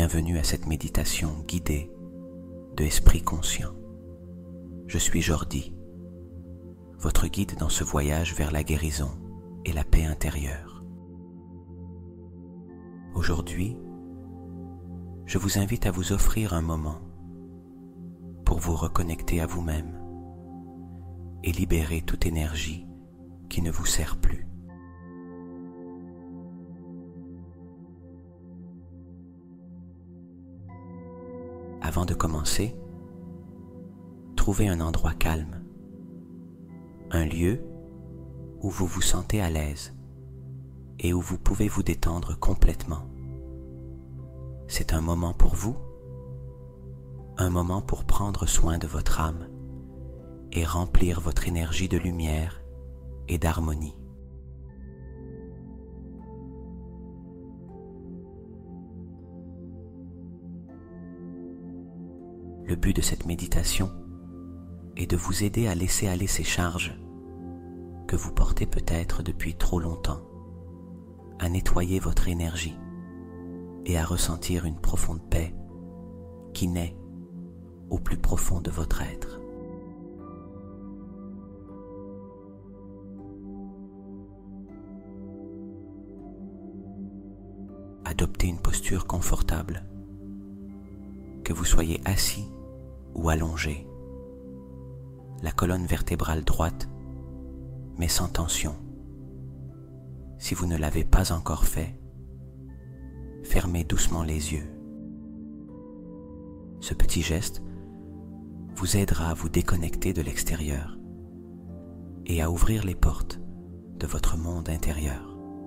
Bienvenue à cette méditation guidée de Esprit Conscient. Je suis Jordi, votre guide dans ce voyage vers la guérison et la paix intérieure. Aujourd'hui, je vous invite à vous offrir un moment pour vous reconnecter à vous-même et libérer toute énergie qui ne vous sert plus. Avant de commencer, trouvez un endroit calme, un lieu où vous vous sentez à l'aise et où vous pouvez vous détendre complètement. C'est un moment pour vous, un moment pour prendre soin de votre âme et remplir votre énergie de lumière et d'harmonie. Le but de cette méditation est de vous aider à laisser aller ces charges que vous portez peut-être depuis trop longtemps, à nettoyer votre énergie et à ressentir une profonde paix qui naît au plus profond de votre être. Adoptez une posture confortable, que vous soyez assis ou allongé, la colonne vertébrale droite, mais sans tension. Si vous ne l'avez pas encore fait, fermez doucement les yeux. Ce petit geste vous aidera à vous déconnecter de l'extérieur et à ouvrir les portes de votre monde intérieur.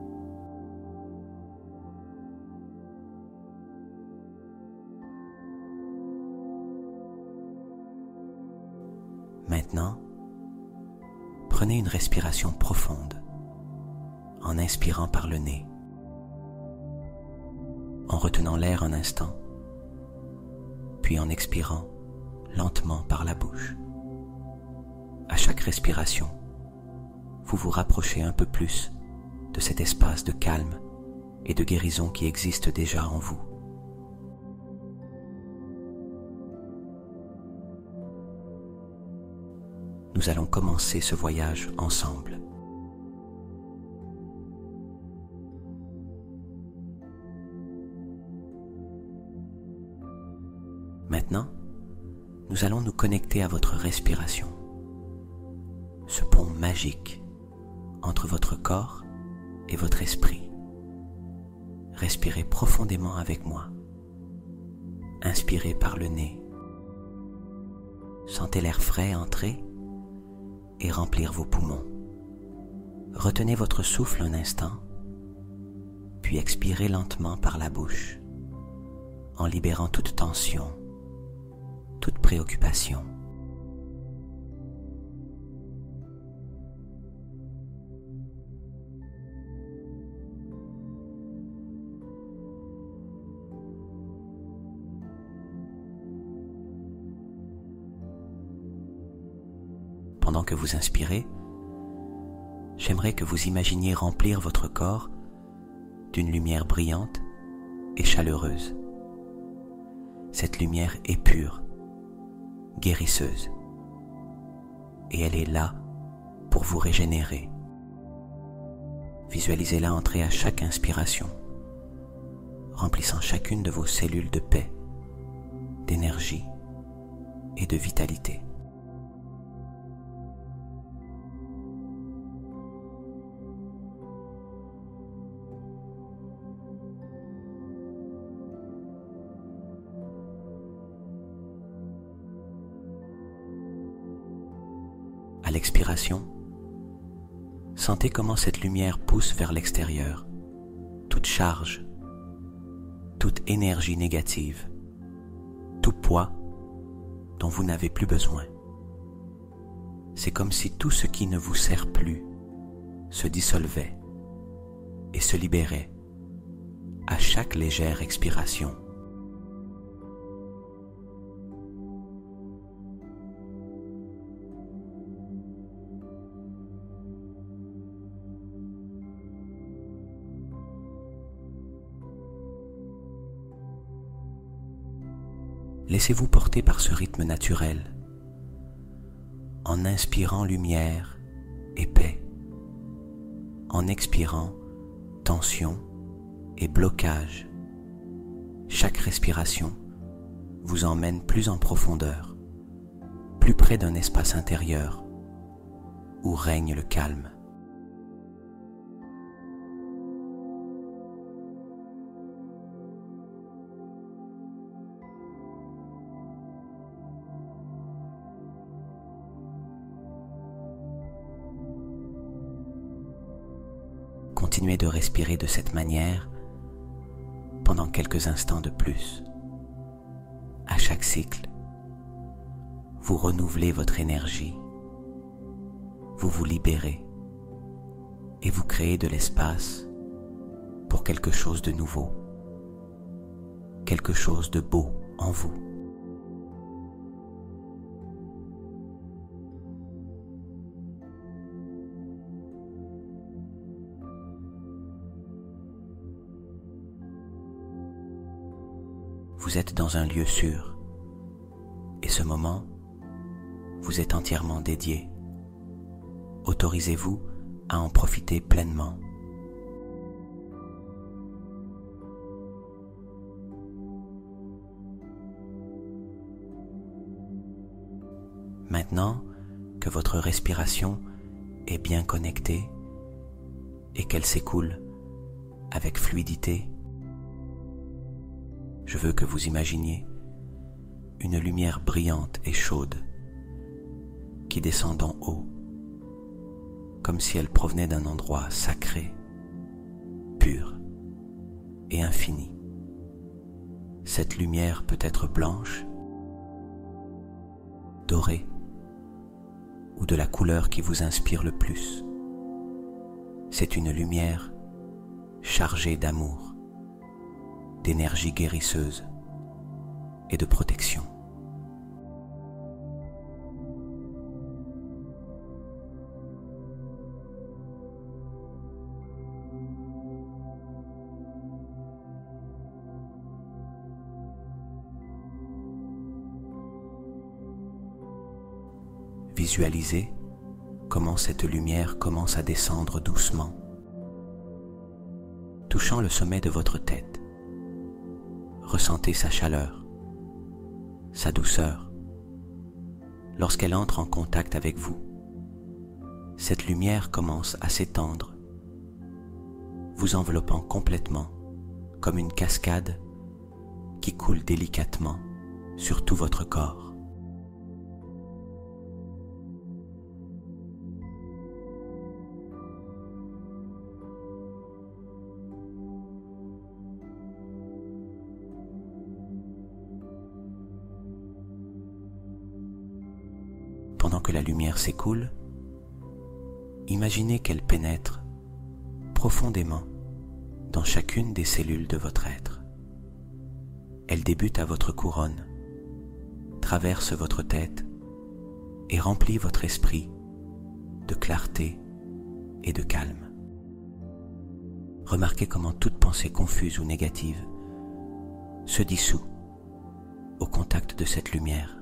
Maintenant, prenez une respiration profonde en inspirant par le nez, en retenant l'air un instant, puis en expirant lentement par la bouche. À chaque respiration, vous vous rapprochez un peu plus de cet espace de calme et de guérison qui existe déjà en vous. Nous allons commencer ce voyage ensemble. Maintenant, nous allons nous connecter à votre respiration, ce pont magique entre votre corps et votre esprit. Respirez profondément avec moi. Inspirez par le nez. Sentez l'air frais entrer et remplir vos poumons. Retenez votre souffle un instant, puis expirez lentement par la bouche, en libérant toute tension, toute préoccupation. Pendant que vous inspirez, j'aimerais que vous imaginiez remplir votre corps d'une lumière brillante et chaleureuse. Cette lumière est pure, guérisseuse, et elle est là pour vous régénérer. Visualisez-la entrer à chaque inspiration, remplissant chacune de vos cellules de paix, d'énergie et de vitalité. À l'expiration, sentez comment cette lumière pousse vers l'extérieur, toute charge, toute énergie négative, tout poids dont vous n'avez plus besoin. C'est comme si tout ce qui ne vous sert plus se dissolvait et se libérait à chaque légère expiration. Laissez-vous porter par ce rythme naturel, en inspirant lumière et paix, en expirant tension et blocage. Chaque respiration vous emmène plus en profondeur, plus près d'un espace intérieur où règne le calme. Continuez de respirer de cette manière pendant quelques instants de plus. À chaque cycle, vous renouvelez votre énergie, vous vous libérez et vous créez de l'espace pour quelque chose de nouveau, quelque chose de beau en vous. Vous êtes dans un lieu sûr, et ce moment vous est entièrement dédié. Autorisez-vous à en profiter pleinement. Maintenant que votre respiration est bien connectée et qu'elle s'écoule avec fluidité, je veux que vous imaginiez une lumière brillante et chaude qui descend d'en haut, comme si elle provenait d'un endroit sacré, pur et infini. Cette lumière peut être blanche, dorée ou de la couleur qui vous inspire le plus. C'est une lumière chargée d'amour, d'énergie guérisseuse et de protection. Visualisez comment cette lumière commence à descendre doucement, touchant le sommet de votre tête. Ressentez sa chaleur, sa douceur. Lorsqu'elle entre en contact avec vous, cette lumière commence à s'étendre, vous enveloppant complètement comme une cascade qui coule délicatement sur tout votre corps. Pendant que la lumière s'écoule, imaginez qu'elle pénètre profondément dans chacune des cellules de votre être. Elle débute à votre couronne, traverse votre tête et remplit votre esprit de clarté et de calme. Remarquez comment toute pensée confuse ou négative se dissout au contact de cette lumière.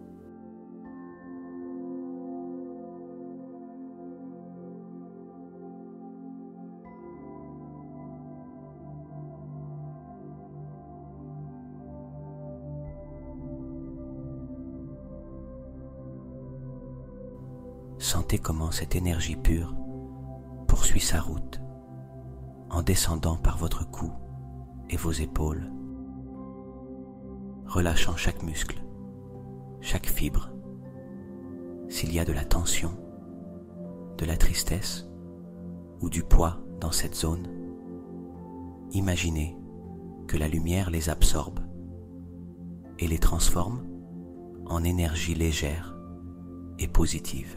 Sentez comment cette énergie pure poursuit sa route en descendant par votre cou et vos épaules, relâchant chaque muscle, chaque fibre. S'il y a de la tension, de la tristesse ou du poids dans cette zone, imaginez que la lumière les absorbe et les transforme en énergie légère et positive.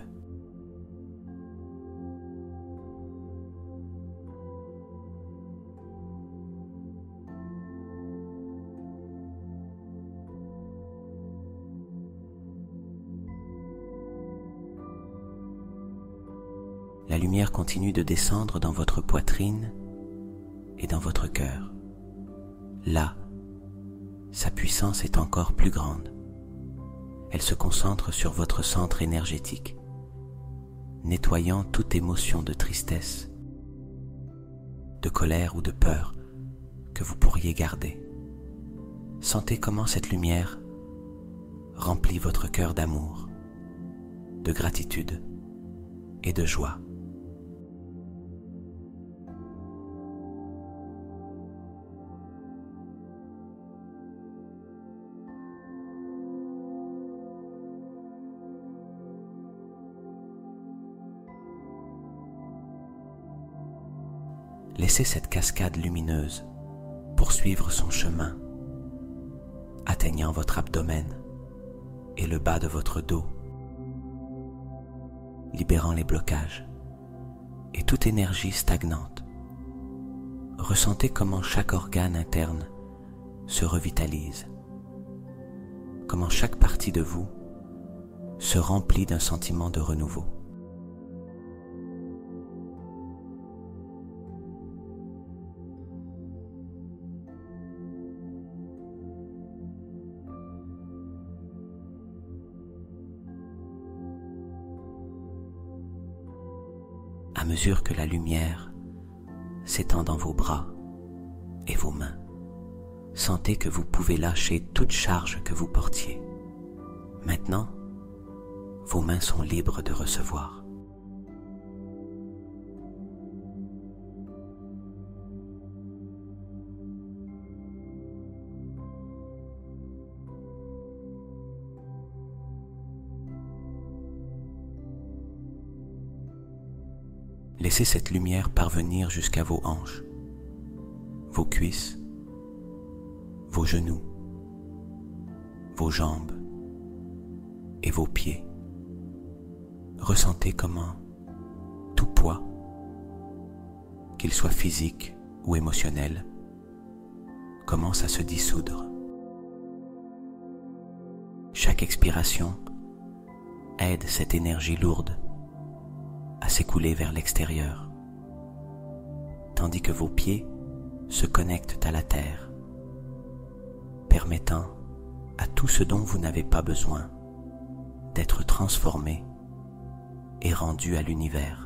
La lumière continue de descendre dans votre poitrine et dans votre cœur, là sa puissance est encore plus grande. Elle se concentre sur votre centre énergétique, nettoyant toute émotion de tristesse, de colère ou de peur que vous pourriez garder. Sentez comment cette lumière remplit votre cœur d'amour, de gratitude et de joie. Laissez cette cascade lumineuse poursuivre son chemin, atteignant votre abdomen et le bas de votre dos, libérant les blocages et toute énergie stagnante. Ressentez comment chaque organe interne se revitalise, comment chaque partie de vous se remplit d'un sentiment de renouveau. À mesure que la lumière s'étend dans vos bras et vos mains, sentez que vous pouvez lâcher toute charge que vous portiez. Maintenant, vos mains sont libres de recevoir. Laissez cette lumière parvenir jusqu'à vos hanches, vos cuisses, vos genoux, vos jambes et vos pieds. Ressentez comment tout poids, qu'il soit physique ou émotionnel, commence à se dissoudre. Chaque expiration aide cette énergie lourde à s'écouler vers l'extérieur, tandis que vos pieds se connectent à la terre, permettant à tout ce dont vous n'avez pas besoin d'être transformé et rendu à l'univers.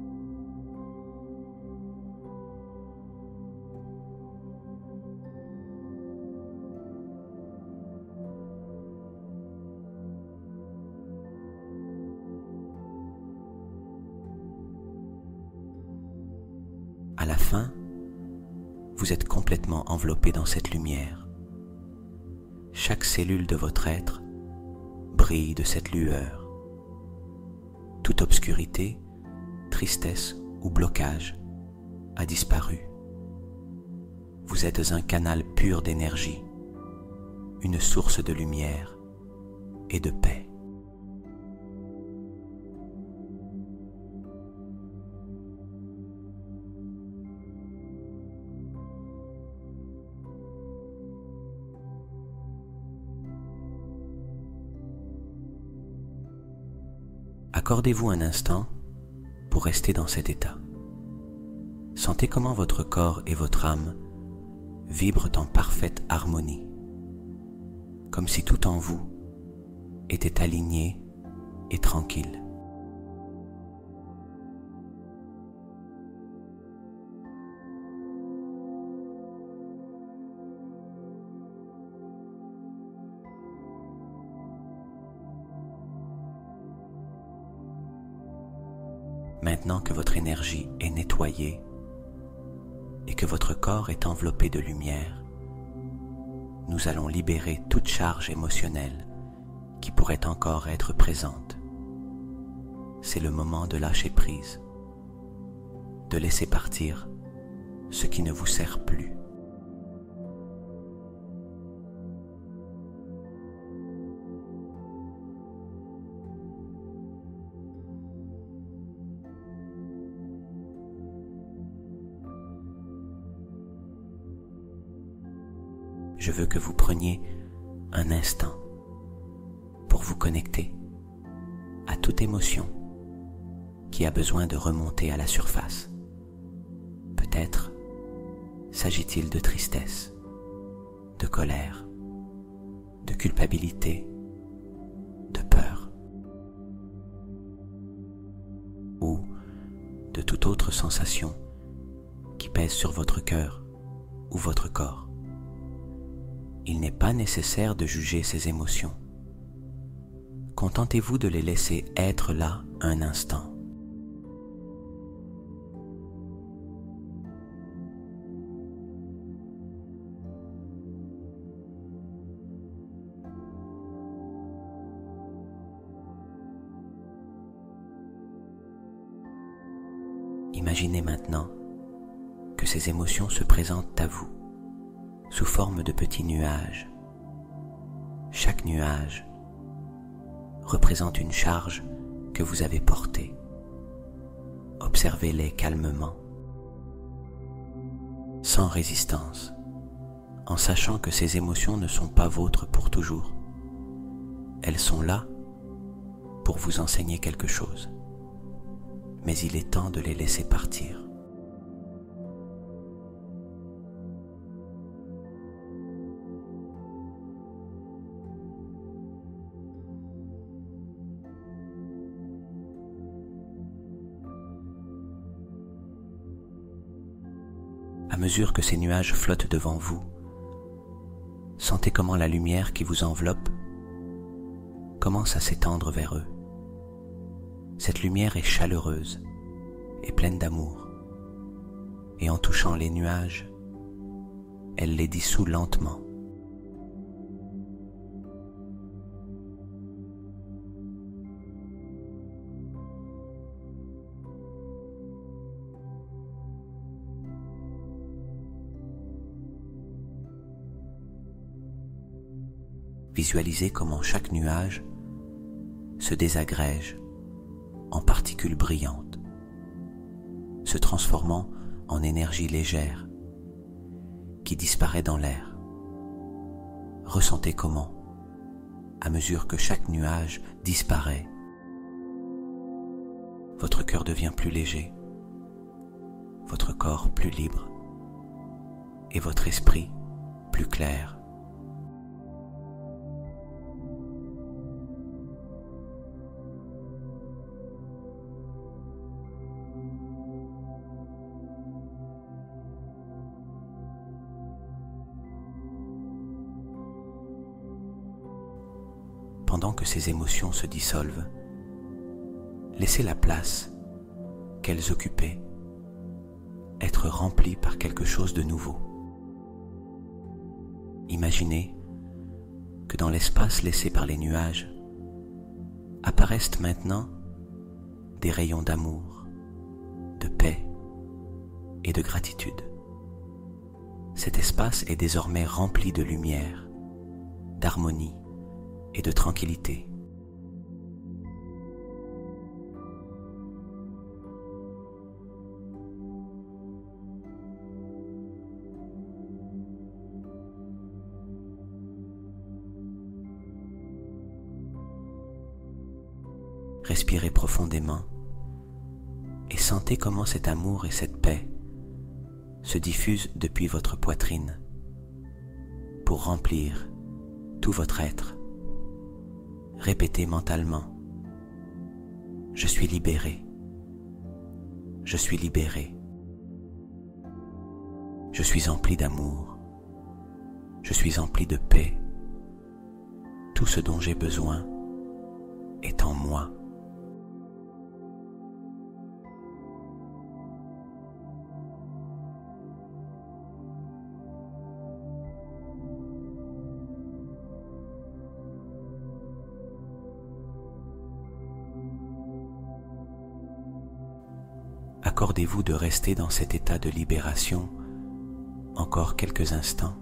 À la fin, vous êtes complètement enveloppé dans cette lumière. Chaque cellule de votre être brille de cette lueur. Toute obscurité, tristesse ou blocage a disparu. Vous êtes un canal pur d'énergie, une source de lumière et de paix. Accordez-vous un instant pour rester dans cet état. Sentez comment votre corps et votre âme vibrent en parfaite harmonie, comme si tout en vous était aligné et tranquille. Maintenant que votre énergie est nettoyée et que votre corps est enveloppé de lumière, nous allons libérer toute charge émotionnelle qui pourrait encore être présente. C'est le moment de lâcher prise, de laisser partir ce qui ne vous sert plus. Je veux que vous preniez un instant pour vous connecter à toute émotion qui a besoin de remonter à la surface. Peut-être s'agit-il de tristesse, de colère de culpabilité, de peur ou de toute autre sensation qui pèse sur votre cœur ou votre corps. Il n'est pas nécessaire de juger ces émotions. Contentez-vous de les laisser être là un instant. Imaginez maintenant que ces émotions se présentent à vous sous forme de petits nuages. Chaque nuage représente une charge que vous avez portée. Observez-les calmement, sans résistance, en sachant que ces émotions ne sont pas vôtres pour toujours. Elles sont là pour vous enseigner quelque chose. Mais il est temps de les laisser partir. À mesure que ces nuages flottent devant vous, sentez comment la lumière qui vous enveloppe commence à s'étendre vers eux. Cette lumière est chaleureuse et pleine d'amour, et en touchant les nuages, elle les dissout lentement. Visualisez comment chaque nuage se désagrège en particules brillantes, se transformant en énergie légère qui disparaît dans l'air. Ressentez comment, à mesure que chaque nuage disparaît, votre cœur devient plus léger, votre corps plus libre et votre esprit plus clair. Pendant que ces émotions se dissolvent, laissez la place qu'elles occupaient être remplies par quelque chose de nouveau. Imaginez que dans l'espace laissé par les nuages apparaissent maintenant des rayons d'amour, de paix et de gratitude. Cet espace est désormais rempli de lumière, d'harmonie et de tranquillité. Respirez profondément et sentez comment cet amour et cette paix se diffusent depuis votre poitrine pour remplir tout votre être. Répétez mentalement: je suis libéré, je suis libéré, je suis empli d'amour, je suis empli de paix, tout ce dont j'ai besoin est en moi. Accordez-vous de rester dans cet état de libération encore quelques instants,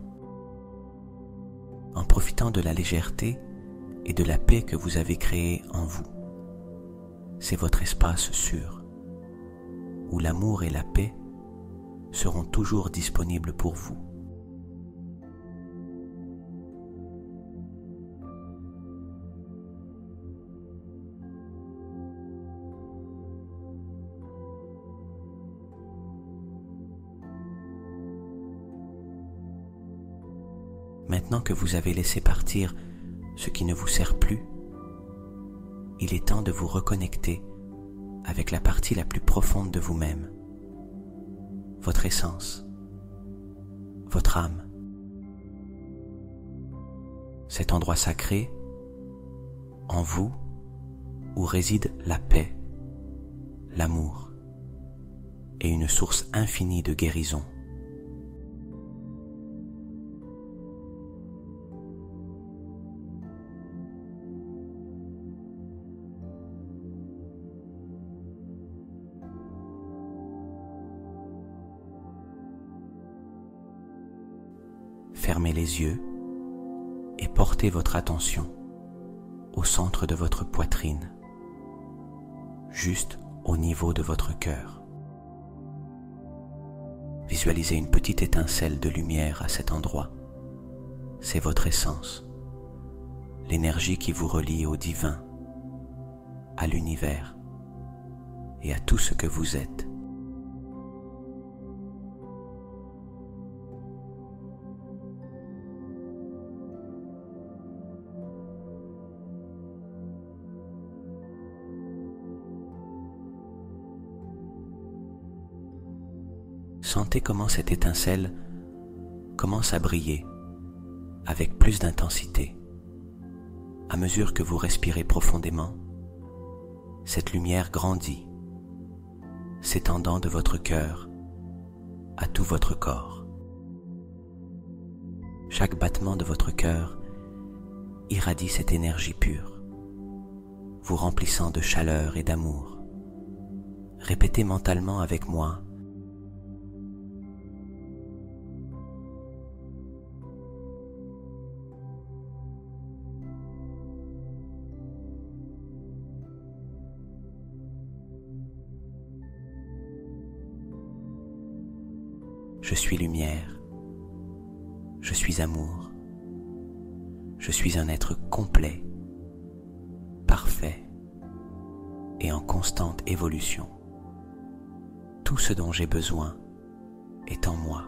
en profitant de la légèreté et de la paix que vous avez créée en vous. C'est votre espace sûr, où l'amour et la paix seront toujours disponibles pour vous. Maintenant que vous avez laissé partir ce qui ne vous sert plus, il est temps de vous reconnecter avec la partie la plus profonde de vous-même, votre essence, votre âme. Cet endroit sacré, en vous, où réside la paix, l'amour et une source infinie de guérison. Fermez les yeux et portez votre attention au centre de votre poitrine, juste au niveau de votre cœur. Visualisez une petite étincelle de lumière à cet endroit. C'est votre essence, l'énergie qui vous relie au divin, à l'univers et à tout ce que vous êtes. Sentez comment cette étincelle commence à briller avec plus d'intensité. À mesure que vous respirez profondément, cette lumière grandit, s'étendant de votre cœur à tout votre corps. Chaque battement de votre cœur irradie cette énergie pure, vous remplissant de chaleur et d'amour. Répétez mentalement avec moi: je suis lumière, je suis amour, je suis un être complet, parfait et en constante évolution. Tout ce dont j'ai besoin est en moi.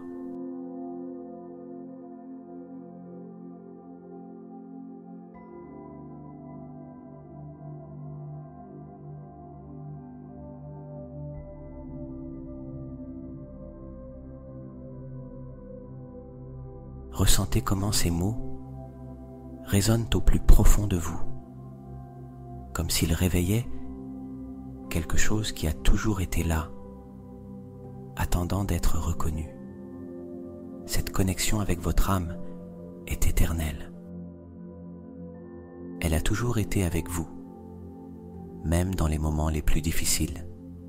Ressentez comment ces mots résonnent au plus profond de vous, comme s'ils réveillaient quelque chose qui a toujours été là, attendant d'être reconnu. Cette connexion avec votre âme est éternelle. Elle a toujours été avec vous, même dans les moments les plus difficiles.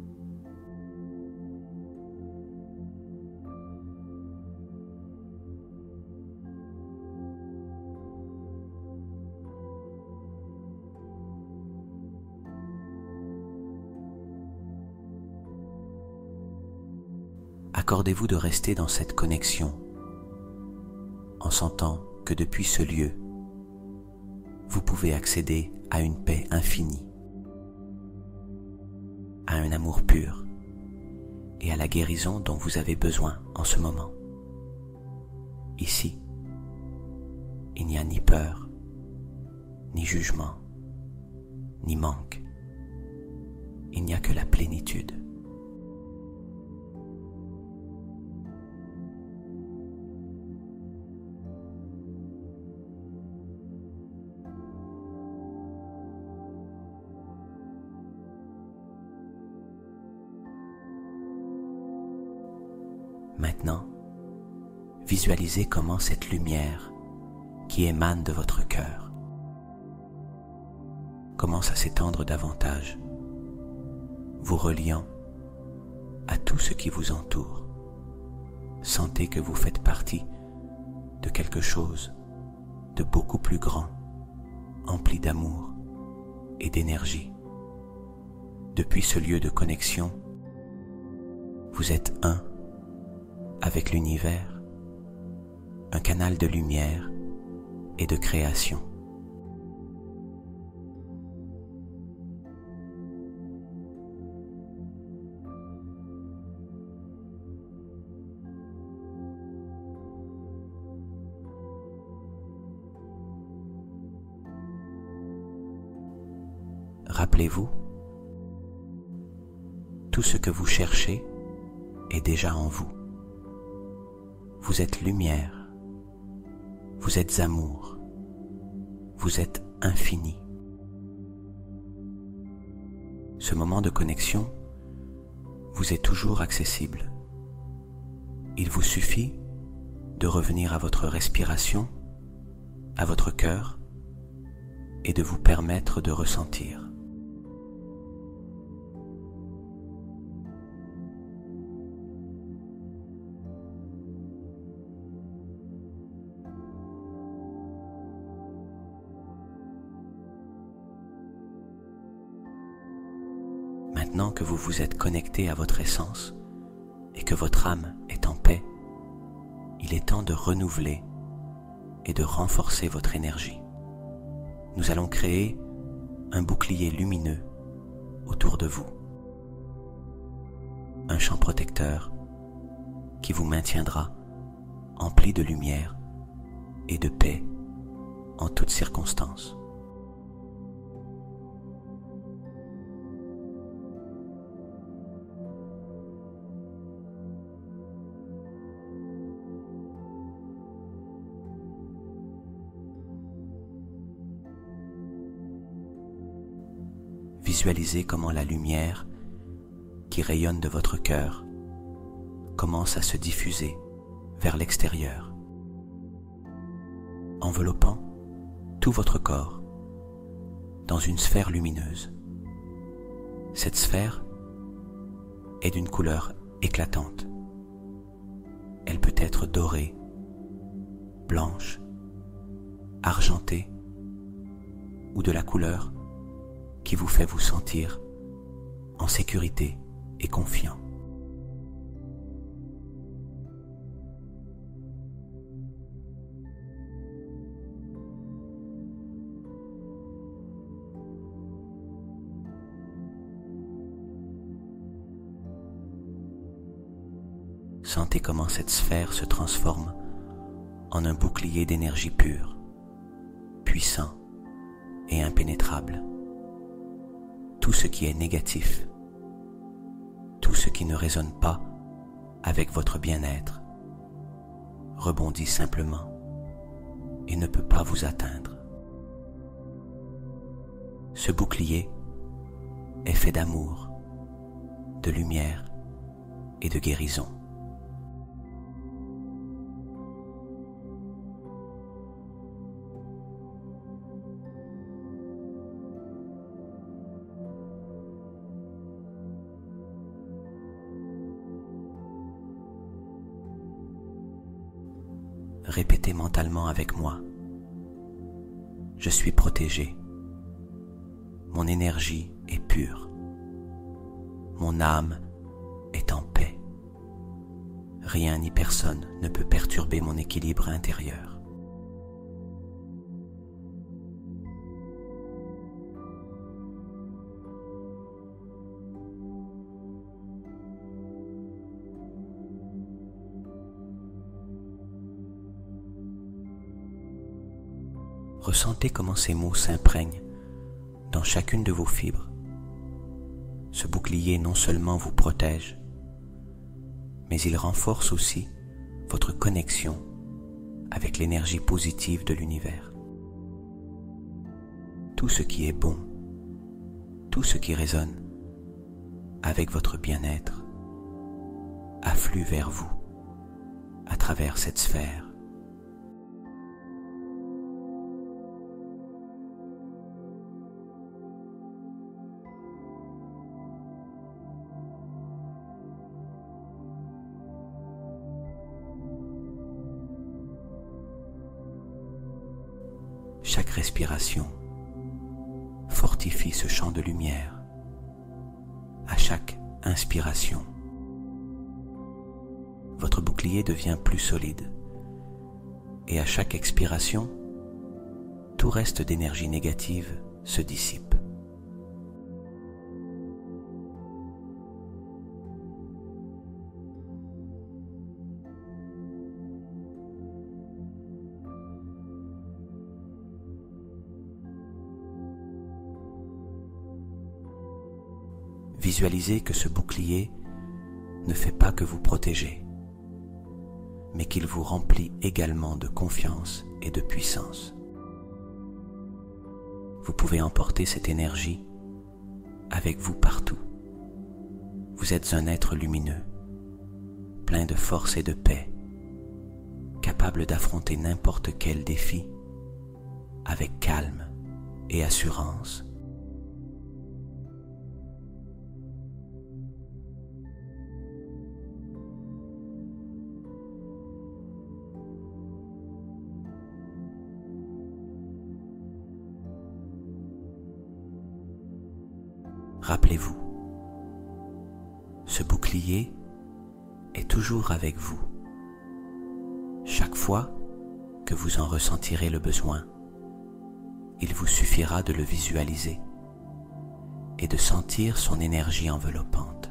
Accordez-vous de rester dans cette connexion, en sentant que depuis ce lieu, vous pouvez accéder à une paix infinie, à un amour pur et à la guérison dont vous avez besoin en ce moment. Ici, il n'y a ni peur, ni jugement, ni manque. Il n'y a que la plénitude. Maintenant, visualisez comment cette lumière qui émane de votre cœur commence à s'étendre davantage, vous reliant à tout ce qui vous entoure. Sentez que vous faites partie de quelque chose de beaucoup plus grand, empli d'amour et d'énergie. Depuis ce lieu de connexion, vous êtes un avec l'univers, un canal de lumière et de création. Rappelez-vous, tout ce que vous cherchez est déjà en vous. Vous êtes lumière, vous êtes amour, vous êtes infini. Ce moment de connexion vous est toujours accessible. Il vous suffit de revenir à votre respiration, à votre cœur, et de vous permettre de ressentir. Maintenant que vous vous êtes connecté à votre essence et que votre âme est en paix, il est temps de renouveler et de renforcer votre énergie. Nous allons créer un bouclier lumineux autour de vous, un champ protecteur qui vous maintiendra empli de lumière et de paix en toutes circonstances. Visualisez comment la lumière qui rayonne de votre cœur commence à se diffuser vers l'extérieur, enveloppant tout votre corps dans une sphère lumineuse. Cette sphère est d'une couleur éclatante. Elle peut être dorée, blanche, argentée ou de la couleur qui vous fait vous sentir en sécurité et confiant. Sentez comment cette sphère se transforme en un bouclier d'énergie pure, puissant et impénétrable. Tout ce qui est négatif, tout ce qui ne résonne pas avec votre bien-être, rebondit simplement et ne peut pas vous atteindre. Ce bouclier est fait d'amour, de lumière et de guérison. Répétez mentalement avec moi. Je suis protégé. Mon énergie est pure. Mon âme est en paix. Rien ni personne ne peut perturber mon équilibre intérieur. Ressentez comment ces mots s'imprègnent dans chacune de vos fibres. Ce bouclier non seulement vous protège, mais il renforce aussi votre connexion avec l'énergie positive de l'univers. Tout ce qui est bon, tout ce qui résonne avec votre bien-être afflue vers vous à travers cette sphère. Chaque respiration fortifie ce champ de lumière. À chaque inspiration, votre bouclier devient plus solide. Et à chaque expiration, tout reste d'énergie négative se dissipe. Visualisez que ce bouclier ne fait pas que vous protéger, mais qu'il vous remplit également de confiance et de puissance. Vous pouvez emporter cette énergie avec vous partout. Vous êtes un être lumineux, plein de force et de paix, capable d'affronter n'importe quel défi avec calme et assurance. Rappelez-vous, ce bouclier est toujours avec vous. Chaque fois que vous en ressentirez le besoin, il vous suffira de le visualiser et de sentir son énergie enveloppante.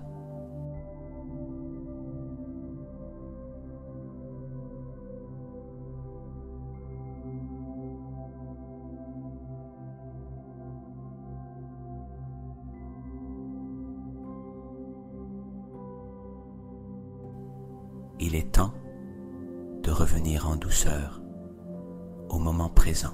Il est temps de revenir en douceur au moment présent,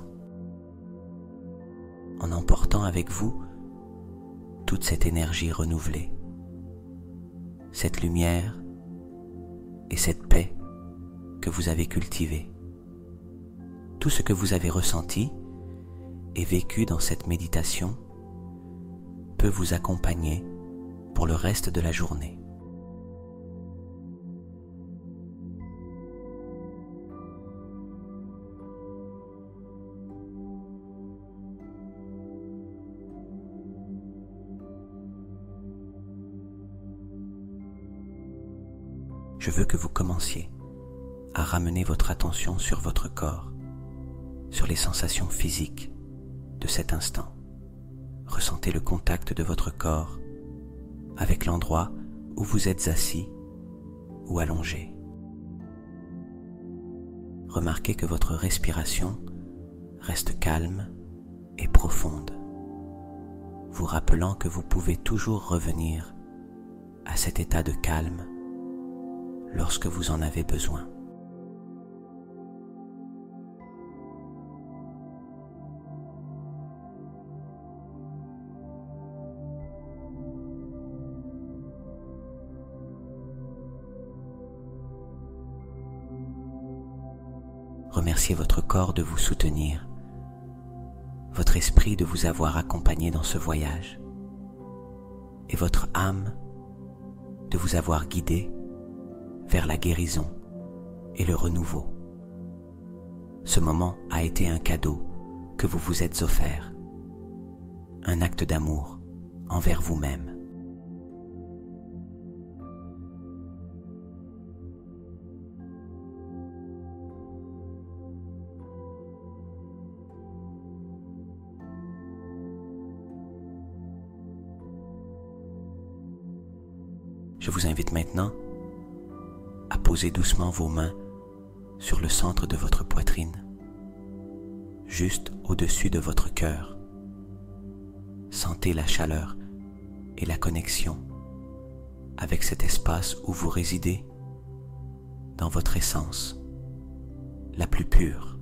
en emportant avec vous toute cette énergie renouvelée, cette lumière et cette paix que vous avez cultivée. Tout ce que vous avez ressenti et vécu dans cette méditation peut vous accompagner pour le reste de la journée. Je veux que vous commenciez à ramener votre attention sur votre corps, sur les sensations physiques de cet instant. Ressentez le contact de votre corps avec l'endroit où vous êtes assis ou allongé. Remarquez que votre respiration reste calme et profonde, vous rappelant que vous pouvez toujours revenir à cet état de calme lorsque vous en avez besoin. Remerciez votre corps de vous soutenir, votre esprit de vous avoir accompagné dans ce voyage, et votre âme de vous avoir guidé vers la guérison et le renouveau. Ce moment a été un cadeau que vous vous êtes offert, un acte d'amour envers vous-même. Je vous invite maintenant à poser doucement vos mains sur le centre de votre poitrine, juste au-dessus de votre cœur. Sentez la chaleur et la connexion avec cet espace où vous résidez dans votre essence la plus pure.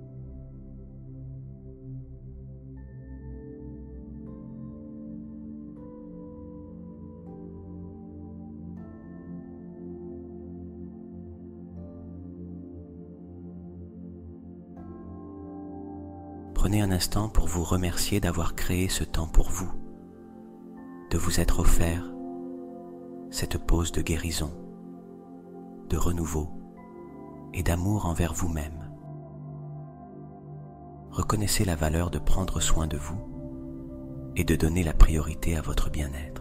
Prenez un instant pour vous remercier d'avoir créé ce temps pour vous, de vous être offert cette pause de guérison, de renouveau et d'amour envers vous-même. Reconnaissez la valeur de prendre soin de vous et de donner la priorité à votre bien-être.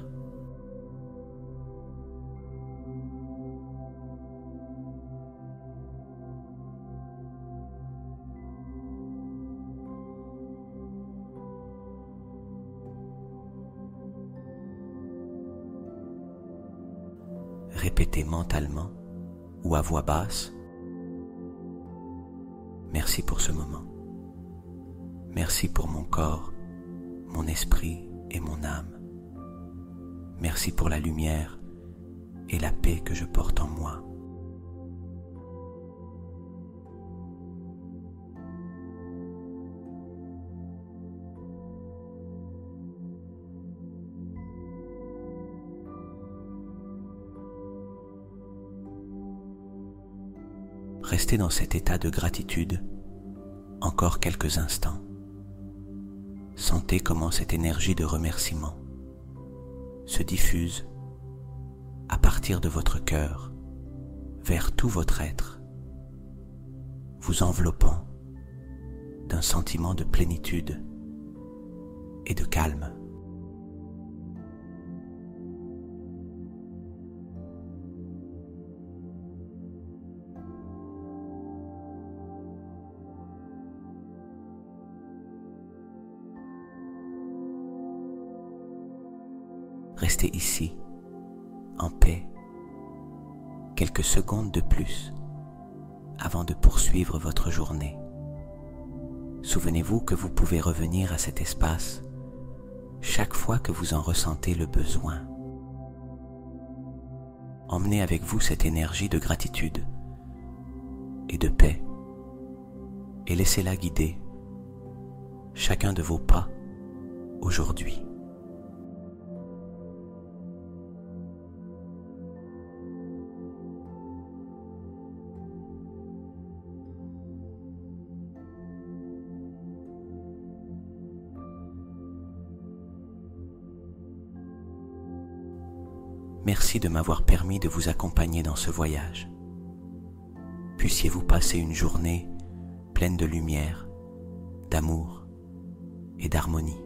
Répétez mentalement ou à voix basse: merci pour ce moment. Merci pour mon corps, mon esprit et mon âme. Merci pour la lumière et la paix que je porte en moi. Restez dans cet état de gratitude encore quelques instants. Sentez comment cette énergie de remerciement se diffuse à partir de votre cœur vers tout votre être, vous enveloppant d'un sentiment de plénitude et de calme. Restez ici, en paix, quelques secondes de plus avant de poursuivre votre journée. Souvenez-vous que vous pouvez revenir à cet espace chaque fois que vous en ressentez le besoin. Emmenez avec vous cette énergie de gratitude et de paix et laissez-la guider chacun de vos pas aujourd'hui. Merci de m'avoir permis de vous accompagner dans ce voyage. Puissiez-vous passer une journée pleine de lumière, d'amour et d'harmonie.